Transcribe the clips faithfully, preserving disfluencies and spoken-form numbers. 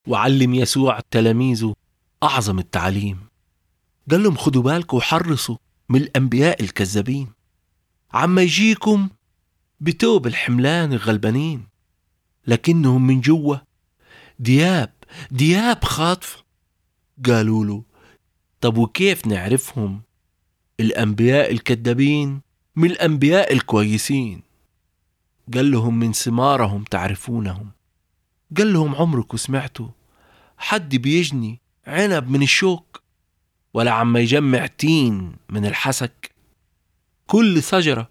وعلم يسوع تلاميذه أعظم التعليم. قال لهم خدوا بالكم وحرصوا من الأنبياء الكذابين، عما يجيكم بتوب الحملان الغلبانين، لكنهم من جوا دياب دياب خاطف. قالوا له طب وكيف نعرفهم الأنبياء الكذابين من الأنبياء الكويسين؟ قال لهم من ثمارهم تعرفونهم. قال لهم عمركم سمعتوا حد بيجني عنب من الشوك، ولا عم يجمع تين من الحسك؟ كل شجرة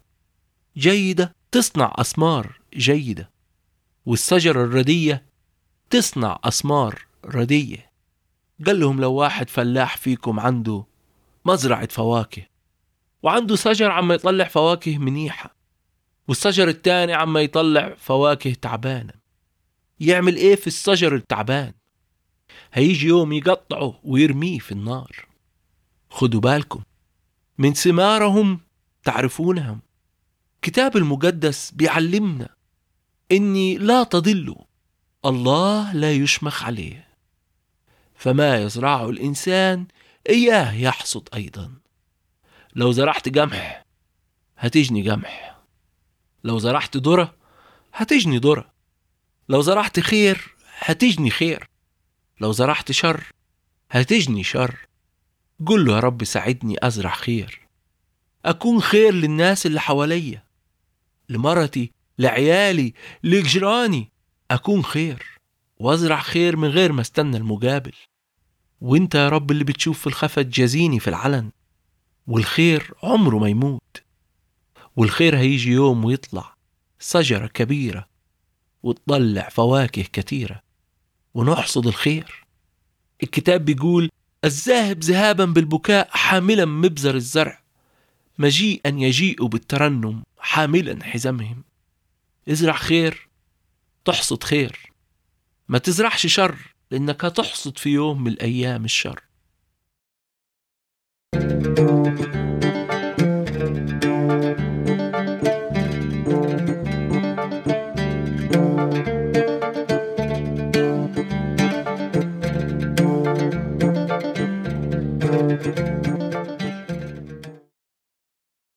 جيدة تصنع أثمار جيدة، والشجرة الردية تصنع أثمار ردية. قال لهم لو واحد فلاح فيكم عنده مزرعة فواكه وعنده شجر عم يطلع فواكه منيحة، والشجر التاني عم يطلع فواكه تعبانة، يعمل ايه في الشجر التعبان؟ هيجي يوم يقطعه ويرميه في النار. خدوا بالكم من ثمارهم تعرفونهم. كتاب المقدس بيعلمنا إني لا تضلوا، الله لا يشمخ عليه، فما يزرعه الإنسان إياه يحصد أيضا. لو زرعت قمح هتجني قمح، لو زرعت ذرة هتجني ذرة، لو زرعت خير هتجني خير، لو زرعت شر هتجني شر. قل له يا رب ساعدني أزرع خير، أكون خير للناس اللي حواليا، لمرتي، لعيالي، لجيراني، أكون خير وأزرع خير من غير ما استنى المقابل. وانت يا رب اللي بتشوف في الخفا تجازيني في العلن، والخير عمره ما يموت، والخير هيجي يوم ويطلع شجرة كبيرة وتطلع فواكه كتيرة ونحصد الخير. الكتاب بيقول الذاهب ذهابا بالبكاء حاملا مبزر الزرع، مجيئا يجيء بالترنم حاملا حزمهم. ازرع خير تحصد خير، ما تزرعش شر لأنك هتحصد في يوم من الأيام الشر.